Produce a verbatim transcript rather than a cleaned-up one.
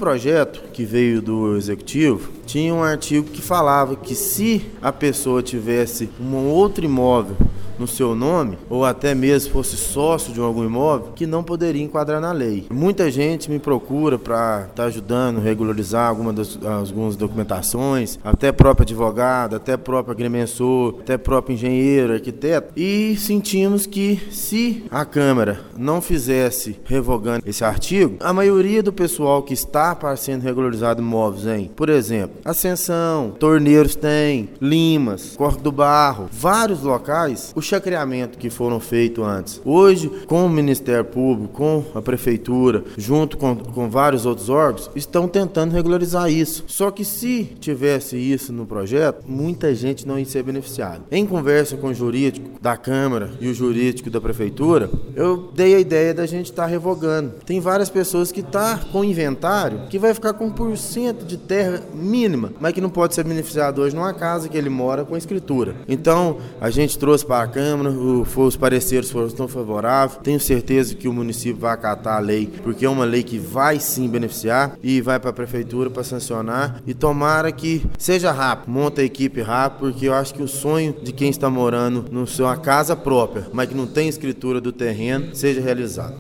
projeto que veio do Executivo, tinha um artigo que falava que se a pessoa tivesse um outro imóvel no seu nome, ou até mesmo fosse sócio de algum imóvel, que não poderia enquadrar na lei. Muita gente me procura para estar tá ajudando a regularizar alguma das, algumas documentações, até próprio advogado, até próprio agrimensor, até próprio engenheiro, arquiteto, e sentimos que se a Câmara não fizesse revogando esse artigo, a maioria do pessoal que está para sendo regularizado imóveis em, por exemplo, Ascensão, Torneiros tem, Limas, Corte do Barro, vários locais, o chacreamento que foram feitos antes. Hoje, com o Ministério Público, com a Prefeitura, junto com, com vários outros órgãos, estão tentando regularizar isso. Só que se tivesse isso no projeto, muita gente não ia ser beneficiada. Em conversa com o jurídico da Câmara e o jurídico da Prefeitura, eu dei a ideia da gente estar tá revogando. Tem várias pessoas que estão tá com inventário que vai ficar com um por cento de terra mínima, mas que não pode ser beneficiado hoje numa casa que ele mora com escritura. Então, a gente trouxe para a Câmara, o, os pareceres foram tão favoráveis. Tenho certeza que o município vai acatar a lei, porque é uma lei que vai sim beneficiar e vai para a Prefeitura para sancionar. E tomara que seja rápido, monta a equipe rápido, porque eu acho que o sonho de quem está morando na sua casa própria, mas que não tem escritura do terreno, seja realizado.